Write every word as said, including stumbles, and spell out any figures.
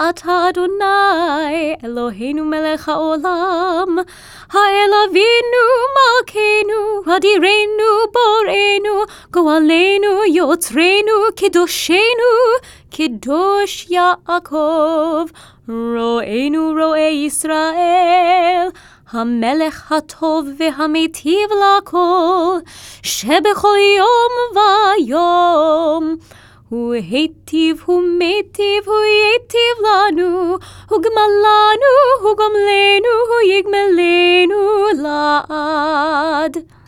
אתה אדוני, אלוהינו מלך העולם, האל אבינו מלכנו, אדירנו בוראנו, גואלנו יוצרנו, קדושנו, קדוש יעקב, רואינו רואי ישראל, המלך הטוב והמיטיב לכל, שבכל יום ויום. הוא היטיב, הוא מיטיב, הוא ייטיב לנו, הוא גמלנו, הוא גמלנו, הוא יגמלנו לעד.